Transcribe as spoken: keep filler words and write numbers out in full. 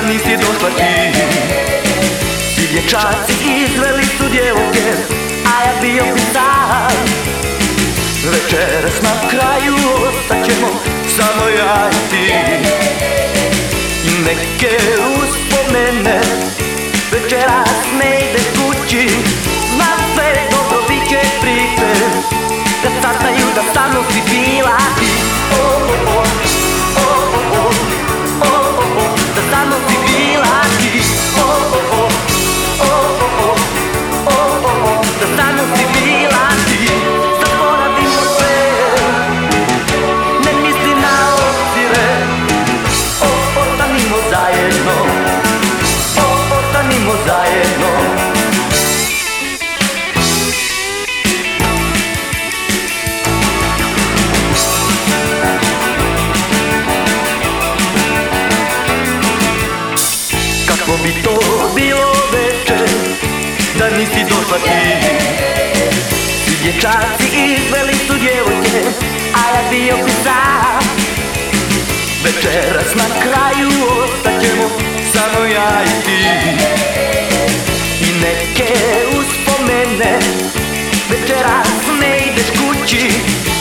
nisi došla ti. Svi dječaci izveli su djevojke, a ja bio bi sam. Večeras na kraju ostat ćemo samo ja i ti. I neke uspomene, večeras ne ideš kući. Znam sve dobro, bit će priče, da saznaju da sa mnom si bila ti. Oh, oh, oh, oh, oh, oh, oh, oh, oh, da sa mnom si bila ti. Oh, oh, oh, oh, oh, oh, oh, oh, da sa mnom si bila ti. Zaboravimo sve, ne misli na obzire. Oh, ostanimo zajedno, oh, ostanimo zajedno. Kako bi to bilo večer, da nisi došla ti. Svi dječaci izveli su djevojke, a ja bio bi sam. Večeras na kraju ostat ćemo samo ja i ti. I neke uspomene, večeras ne ideš kući.